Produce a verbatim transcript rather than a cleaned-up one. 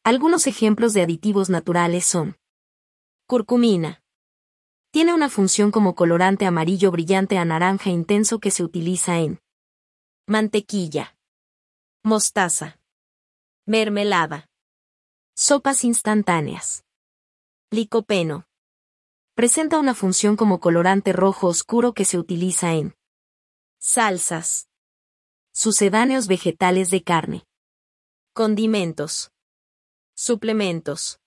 Algunos ejemplos de aditivos naturales son: curcumina. Tiene una función como colorante amarillo brillante a naranja intenso que se utiliza en mantequilla, mostaza, mermelada, sopas instantáneas. Licopeno. Presenta una función como colorante rojo oscuro que se utiliza en salsas, sucedáneos vegetales de carne, condimentos, suplementos.